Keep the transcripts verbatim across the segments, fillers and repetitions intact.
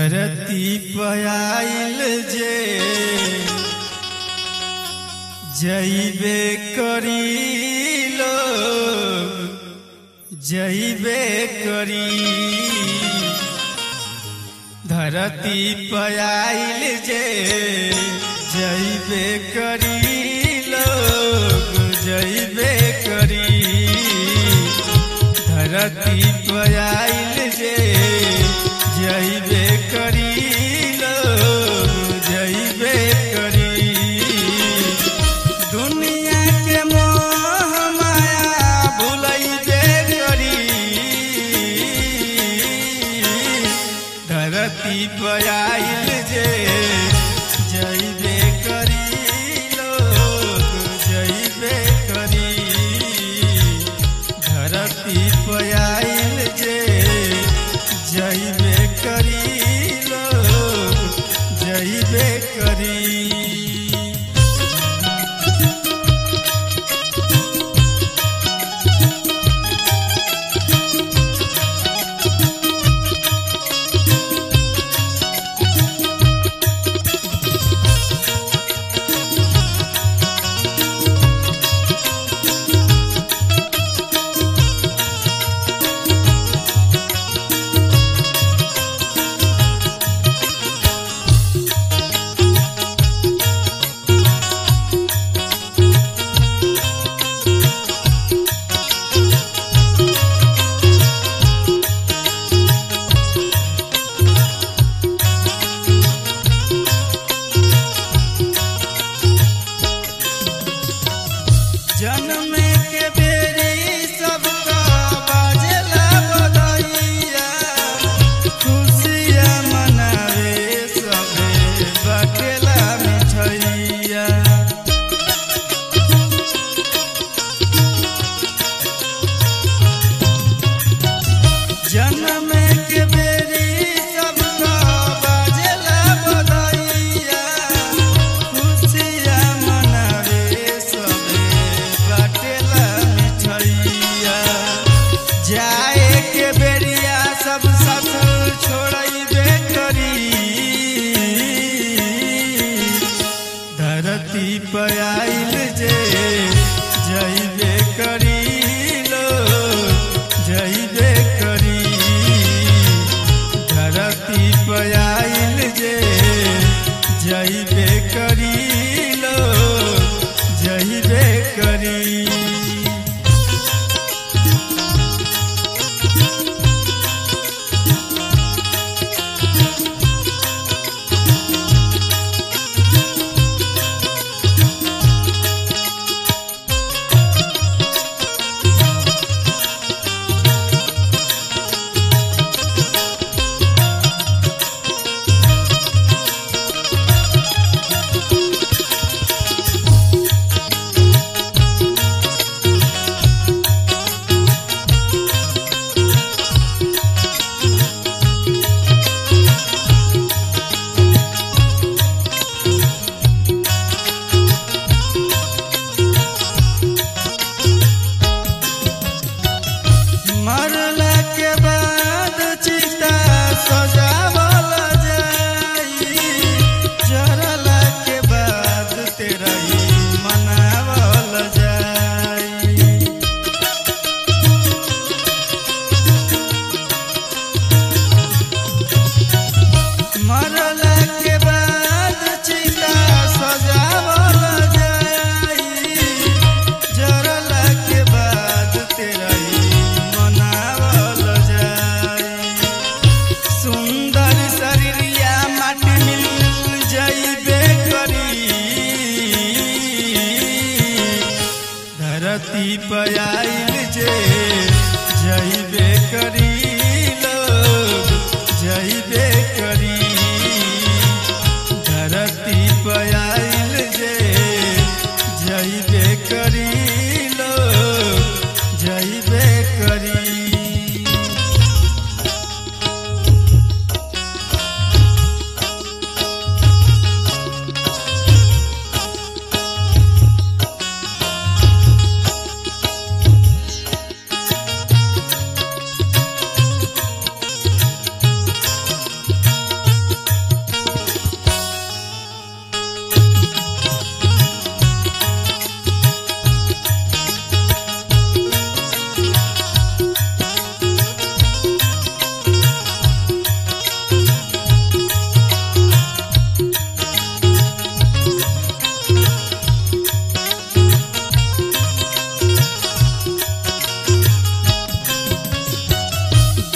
धरती पयाइल जे जइबे करी लोग जइबे करी। धरती पयाइल जे जइबे करी लोग जइबे करी। धरती पयाइल जे जइबे करी लोग जइबे करी। दुनिया के मोह माया भुलइबे करी। धरती पयाइल जे जइबे करी लोग जइबे करी। धरती पयाइल जे जइबे करी लोग जइबे करी। जन्म के बेरी सबका बाजेला बधाइया। खुशियाँ मनावे सबे बाटेला मिठाइया। जन्म के बेरी सबका बाजेला बधाइया। खुशियाँ मनावे सबे बाटेला मिठाइया। जाए के बेरिया सब साथ छोड़इबे करी। धरती पयाइल जे जइबे करी लोग जइबे करी। धरती पयाइल जे जइबे करी लोग जइबे करी।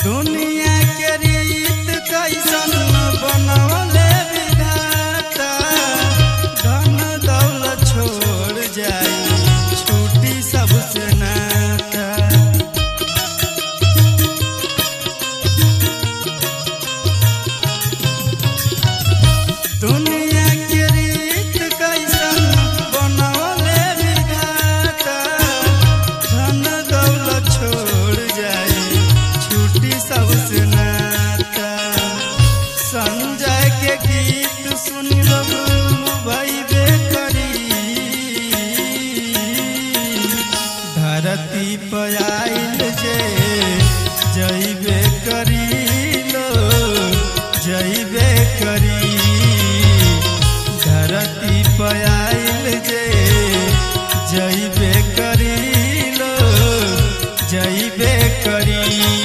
दुनिया के रीत कैसन बनवले विधाता, धन दौलत छोड़ जाई छूटी सबसे नाता। दुनिया के रीत कैसन बनवले विधाता, धन दौलत छोड़ जाई छूटी सबसे नाता। संजय के गीत सुन लोग भइबे करी, धरती पर आइल जे जइबे करी लो जइबे करी। धरती पर आइल जे जइबे करी लो जइबे करी।